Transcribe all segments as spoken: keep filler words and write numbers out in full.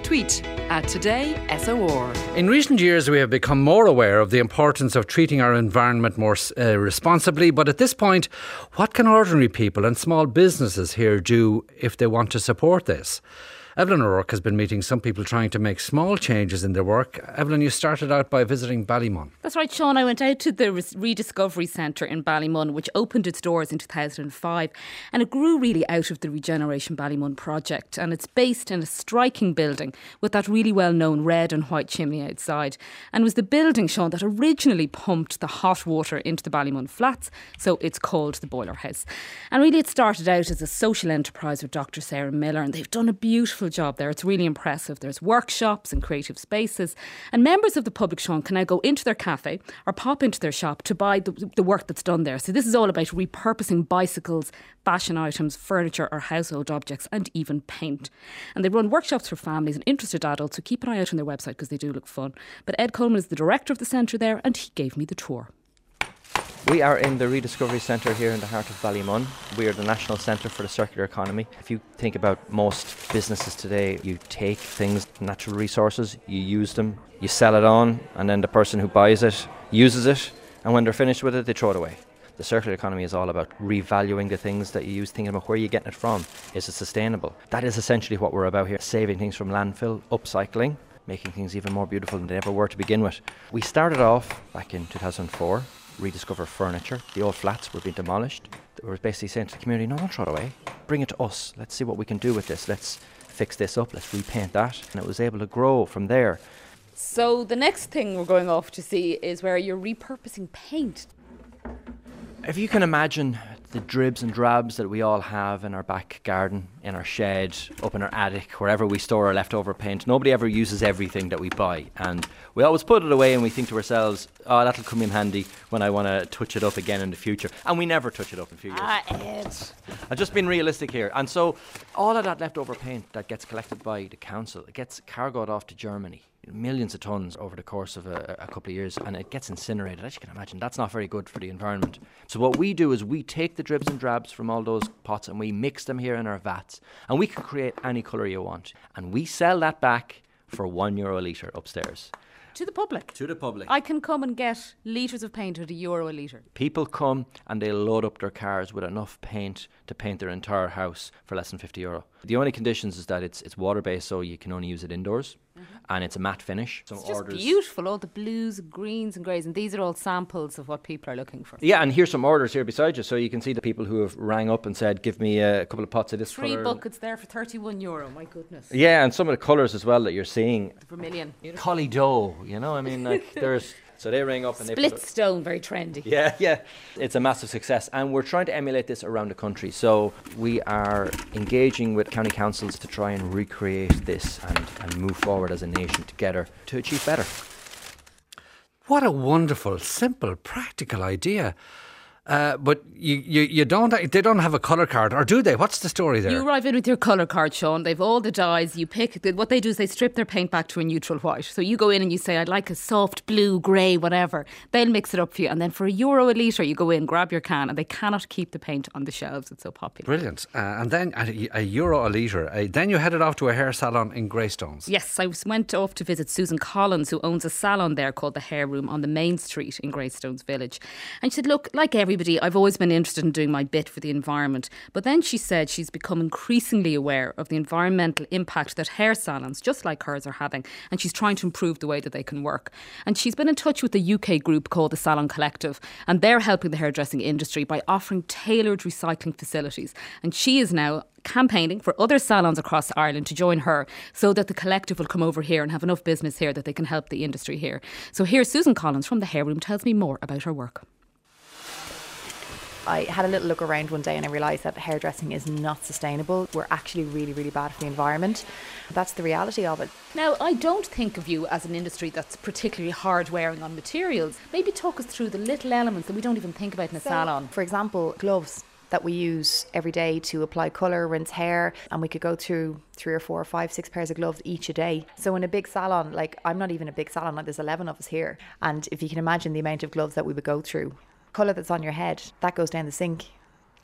Tweet at Today S O R. In recent years, we have become more aware of the importance of treating our environment more uh, responsibly. But at this point, what can ordinary people and small businesses here do if they want to support this? Evelyn O'Rourke has been meeting some people trying to make small changes in their work. Evelyn, you started out by visiting Ballymun. That's right, Sean. I went out to the Rediscovery Centre in Ballymun, which opened its doors in two thousand five, and it grew really out of the Regeneration Ballymun project, and it's based in a striking building with that really well-known red and white chimney outside, and was the building, Sean, that originally pumped the hot water into the Ballymun flats, so it's called the Boiler House. And really it started out as a social enterprise with Doctor Sarah Miller, and they've done a beautiful job there. It's really impressive. There's workshops and creative spaces, and members of the public, Sean, can now go into their cafe or pop into their shop to buy the, the work that's done there. So this is all about repurposing bicycles, fashion items, furniture or household objects, and even paint. And they run workshops for families and interested adults, so keep an eye out on their website because they do look fun. But Ed Coleman is the director of the centre there, and he gave me the tour. We are in the Rediscovery Centre here in the heart of Ballymun. We are the National Centre for the Circular Economy. If you think about most businesses today, you take things, natural resources, you use them, you sell it on, and then the person who buys it uses it, and when they're finished with it, they throw it away. The circular economy is all about revaluing the things that you use, thinking about where you're getting it from. Is it sustainable? That is essentially what we're about here, saving things from landfill, upcycling, making things even more beautiful than they ever were to begin with. We started off back in two thousand four. Rediscover furniture. The old flats were being demolished. We were basically saying to the community, no, don't throw it away. Bring it to us. Let's see what we can do with this. Let's fix this up. Let's repaint that. And it was able to grow from there. So the next thing we're going off to see is where you're repurposing paint. If you can imagine the dribs and drabs that we all have in our back garden, in our shed, up in our attic, wherever we store our leftover paint, nobody ever uses everything that we buy. And we always put it away and we think to ourselves, oh, that'll come in handy when I want to touch it up again in the future. And we never touch it up in a few years. Ah, Ed. I've just been realistic here. And so all of that leftover paint that gets collected by the council, it gets cargoed off to Germany. Millions of tonnes over the course of a, a couple of years, and it gets incinerated. As you can imagine, that's not very good for the environment. So what we do is we take the dribs and drabs from all those pots and we mix them here in our vats, and we can create any colour you want, and we sell that back for one euro a litre upstairs. To the public? To the public. I can come and get litres of paint at a euro a litre. People come and they load up their cars with enough paint to paint their entire house for less than fifty euro. The only conditions is that it's it's water-based, so you can only use it indoors. Mm-hmm. And it's a matte finish. Some it's just orders. Beautiful, all the blues, greens and greys, and these are all samples of what people are looking for. Yeah, and here's some orders here beside you, so you can see the people who have rang up and said, give me a couple of pots of this Three colour. buckets there for thirty-one euro, my goodness. Yeah, and some of the colours as well that you're seeing. The vermilion. Collie dough, you know, I mean, like, there's... So they ring up and Split they put stone, very trendy. Yeah, yeah. It's a massive success, and we're trying to emulate this around the country. So we are engaging with county councils to try and recreate this and, and move forward as a nation together to achieve better. What a wonderful, simple, practical idea. Uh, but you, you, you don't, they don't have a colour card, or do they? What's the story there? You arrive in with your colour card, Sean. They've all the dyes. You pick, what they do is they strip their paint back to a neutral white. So you go in and you say, I'd like a soft blue, grey, whatever. They'll mix it up for you. And then for a euro a litre, you go in, grab your can, and they cannot keep the paint on the shelves. It's so popular. Brilliant. Uh, and then at a, a euro a litre. Uh, then you headed off to a hair salon in Greystones. Yes, I went off to visit Susan Collins, who owns a salon there called The Hair Room on the main street in Greystones Village. And she said, look, like everybody, I've always been interested in doing my bit for the environment. But then she said she's become increasingly aware of the environmental impact that hair salons, just like hers, are having. And she's trying to improve the way that they can work. And she's been in touch with a U K group called the Salon Collective. And they're helping the hairdressing industry by offering tailored recycling facilities. And she is now campaigning for other salons across Ireland to join her so that the collective will come over here and have enough business here that they can help the industry here. So here's Susan Collins from The Hair Room tells me more about her work. I had a little look around one day and I realised that hairdressing is not sustainable. We're actually really, really bad for the environment. That's the reality of it. Now, I don't think of you as an industry that's particularly hard wearing on materials. Maybe talk us through the little elements that we don't even think about in a so, salon. For example, gloves that we use every day to apply colour, rinse hair, and we could go through three or four or five, six pairs of gloves each a day. So in a big salon, like I'm not even a big salon, like there's eleven of us here. And if you can imagine the amount of gloves that we would go through, colour that's on your head, that goes down the sink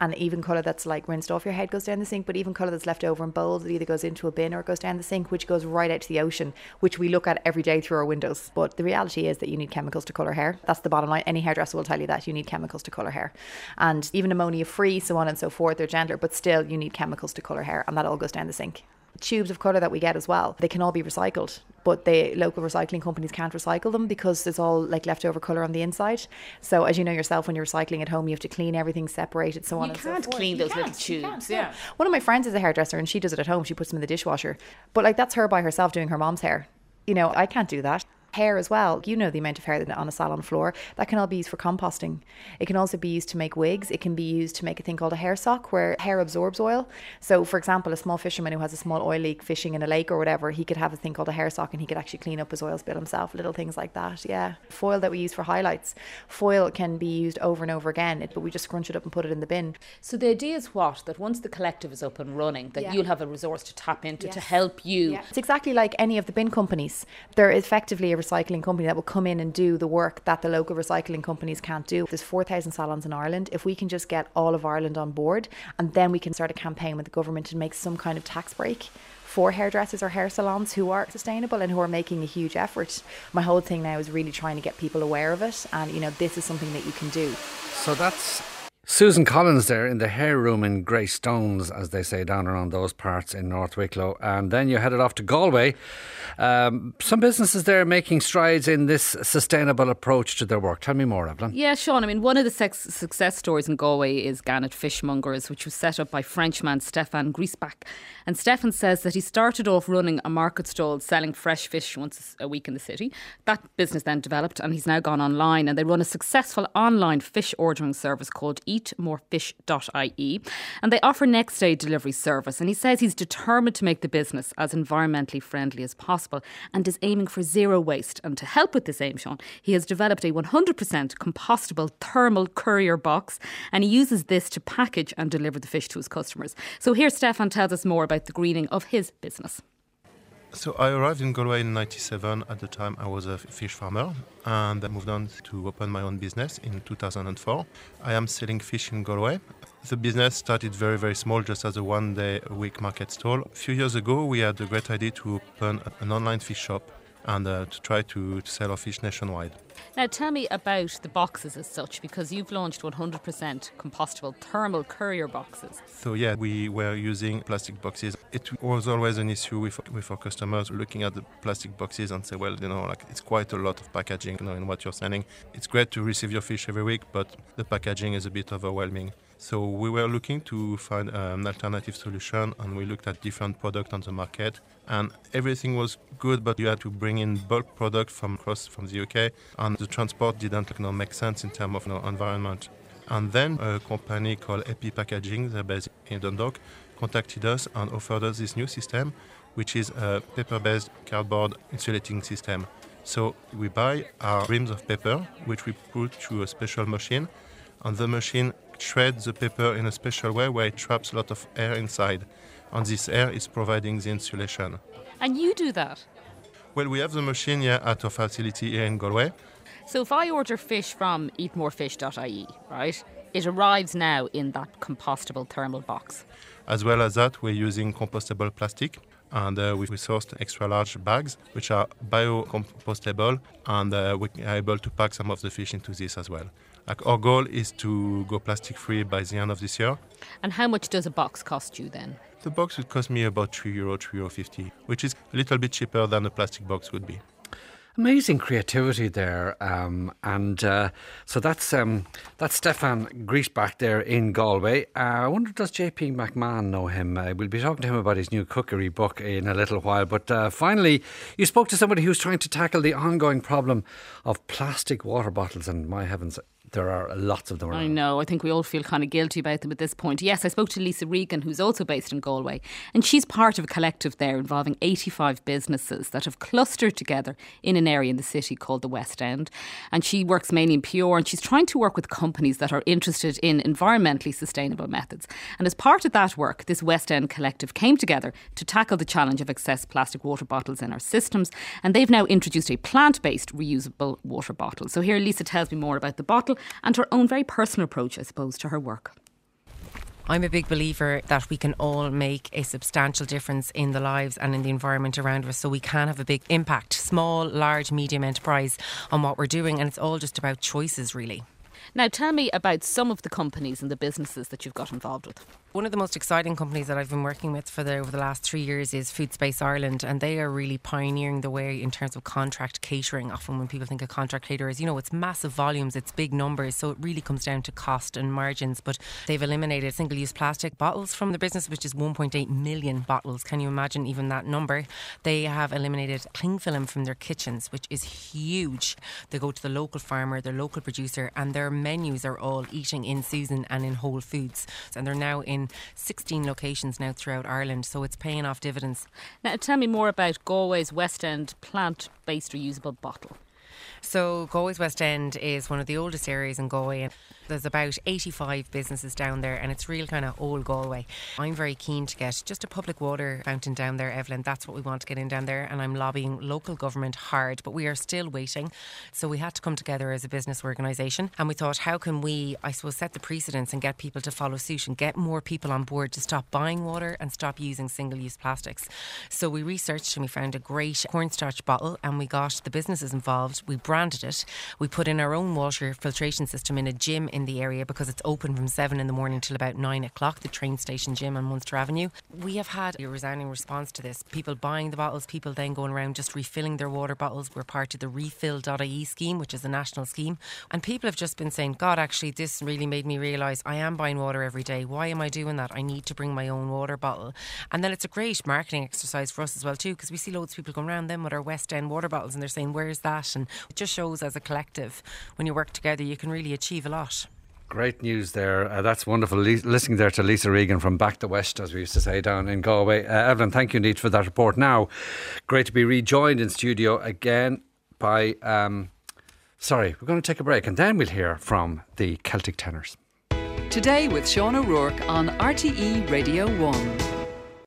And even colour that's like rinsed off your head goes down the sink, but even colour that's left over in bowls, it either goes into a bin or it goes down the sink, which goes right out to the ocean, which we look at every day through our windows. But the reality is that you need chemicals to colour hair. That's the bottom line. Any hairdresser will tell you that you need chemicals to colour hair. And even ammonia free, so on and so forth, they're gentler, but still you need chemicals to colour hair, and that all goes down the sink. Tubes of colour that we get as well, they can all be recycled, but the local recycling companies can't recycle them because it's all like leftover colour on the inside. So as you know yourself, when you're recycling at home, you have to clean everything, separate it, so on You and so can't forth. clean You those little can't, you tubes, can't, yeah. One of my friends is a hairdresser and she does it at home. She puts them in the dishwasher, but like that's her by herself doing her mom's hair. You know, I can't do that. Hair as well, you know the amount of hair that on a salon floor, that can all be used for composting. It can also be used to make wigs. It can be used to make a thing called a hair sock where hair absorbs oil. So for example, a small fisherman who has a small oil leak fishing in a lake or whatever, he could have a thing called a hair sock and he could actually clean up his oil spill himself, little things like that. Yeah. Foil that we use for highlights. Foil can be used over and over again, but we just scrunch it up and put it in the bin. So the idea is what? That once the collective is up and running, that Yeah. you'll have a resource to tap into Yes. to help you. Yeah. It's exactly like any of the bin companies. They're effectively a recycling company that will come in and do the work that the local recycling companies can't do. There's four thousand salons in Ireland. If we can just get all of Ireland on board, and then we can start a campaign with the government to make some kind of tax break for hairdressers or hair salons who are sustainable and who are making a huge effort. My whole thing now is really trying to get people aware of it, and you know, this is something that you can do. So that's Susan Collins there in the hair room in Grey Stones, as they say down around those parts in North Wicklow. And then you headed off to Galway. Um, some businesses there making strides in this sustainable approach to their work. Tell me more, Evelyn. Yeah, Sean, I mean, one of the sex- success stories in Galway is Gannet Fishmongers, which was set up by Frenchman Stefan Griesbach. And Stefan says that he started off running a market stall selling fresh fish once a week in the city. That business then developed and he's now gone online, and they run a successful online fish ordering service called eat more fish dot I E, and they offer next day delivery service. And he says he's determined to make the business as environmentally friendly as possible and is aiming for zero waste. And to help with this aim, Sean, he has developed a one hundred percent compostable thermal courier box, and he uses this to package and deliver the fish to his customers. So here Stefan tells us more about the greening of his business. So I arrived in Galway in ninety-seven. At the time I was a fish farmer, and I moved on to open my own business in two thousand four. I am selling fish in Galway. The business started very, very small, just as a one-day-a-week market stall. A few years ago we had the great idea to open an online fish shop and uh, to try to, to sell our fish nationwide. Now tell me about the boxes as such, because you've launched one hundred percent compostable thermal courier boxes. So yeah, we were using plastic boxes. It was always an issue with with our customers looking at the plastic boxes and say, well, you know, like it's quite a lot of packaging, you know, in what you're sending. It's great to receive your fish every week, but the packaging is a bit overwhelming. So we were looking to find an alternative solution, and we looked at different products on the market, and everything was good, but you had to bring in bulk product from across from the U K, and the transport didn't you know, make sense in terms of you know, environment. And then a company called Epi Packaging, they're based in Dundalk, contacted us and offered us this new system, which is a paper-based cardboard insulating system. So we buy our reams of paper, which we put through a special machine, and the machine shreds the paper in a special way where it traps a lot of air inside, and this air is providing the insulation. And you do that? Well, we have the machine here at our facility here in Galway. So if I order fish from eat more fish dot I E, right, it arrives now in that compostable thermal box. As well as that, we're using compostable plastic, and uh, we sourced extra large bags which are biocompostable, and uh, we are able to pack some of the fish into this as well. Like our goal is to go plastic free by the end of this year. And how much does a box cost you then? The box would cost me about three euro, three euro fifty, which is a little bit cheaper than a plastic box would be. Amazing creativity there, um, and uh, so that's um, that's Stefan Griesbach there in Galway. Uh, I wonder, does J P McMahon know him? Uh, we'll be talking to him about his new cookery book in a little while. But uh, finally, you spoke to somebody who's trying to tackle the ongoing problem of plastic water bottles, and my heavens, there are lots of them around. I know, I think we all feel kind of guilty about them at this point. Yes, I spoke to Lisa Regan, who's also based in Galway, and she's part of a collective there involving eighty-five businesses that have clustered together in an area in the city called the West End. And she works mainly in P R, and she's trying to work with companies that are interested in environmentally sustainable methods. And as part of that work, this West End collective came together to tackle the challenge of excess plastic water bottles in our systems, and they've now introduced a plant-based reusable water bottle. So here Lisa tells me more about the bottle and her own very personal approach, I suppose, to her work. I'm a big believer that we can all make a substantial difference in the lives and in the environment around us, so we can have a big impact, small, large, medium enterprise, on what we're doing, and it's all just about choices, really. Now, tell me about some of the companies and the businesses that you've got involved with. One of the most exciting companies that I've been working with for the, over the last three years is Food Space Ireland, and they are really pioneering the way in terms of contract catering. Often when people think of contract caterers, you know, it's massive volumes, it's big numbers, so it really comes down to cost and margins. But they've eliminated single-use plastic bottles from the business, which is one point eight million bottles. Can you imagine even that number? They have eliminated cling film from their kitchens, which is huge. They go to the local farmer, their local producer, and their menus are all eating in season and in Whole Foods. And they're now in sixteen locations now throughout Ireland, so it's paying off dividends. Now, tell me more about Galway's West End plant-based reusable bottle. So Galway's West End is one of the oldest areas in Galway. There's about eighty-five businesses down there, and it's real kind of old Galway. I'm very keen to get just a public water fountain down there, Evelyn. That's what we want to get in down there, and I'm lobbying local government hard, but we are still waiting. So we had to come together as a business organisation, and we thought, how can we, I suppose, set the precedence and get people to follow suit and get more people on board to stop buying water and stop using single-use plastics. So we researched and we found a great cornstarch bottle, and we got the businesses involved. We branded it. We put in our own water filtration system in a gym in the area because it's open from seven in the morning till about nine o'clock, the train station gym on Munster Avenue. We have had a resounding response to this. People buying the bottles, people then going around just refilling their water bottles. We're part of the refill dot I E scheme, which is a national scheme. And people have just been saying, God, actually, this really made me realise I am buying water every day. Why am I doing that? I need to bring my own water bottle. And then it's a great marketing exercise for us as well too, because we see loads of people going around them with our West End water bottles and they're saying, where's that? And it just shows as a collective, when you work together, you can really achieve a lot. Great news there. Uh, that's wonderful. Le- listening there to Lisa Regan from Back to West, as we used to say down in Galway. Uh, Evelyn, thank you indeed for that report. Now, great to be rejoined in studio again by, um, sorry, we're going to take a break and then we'll hear from the Celtic Tenors. Today with Sean O'Rourke on R T E Radio one.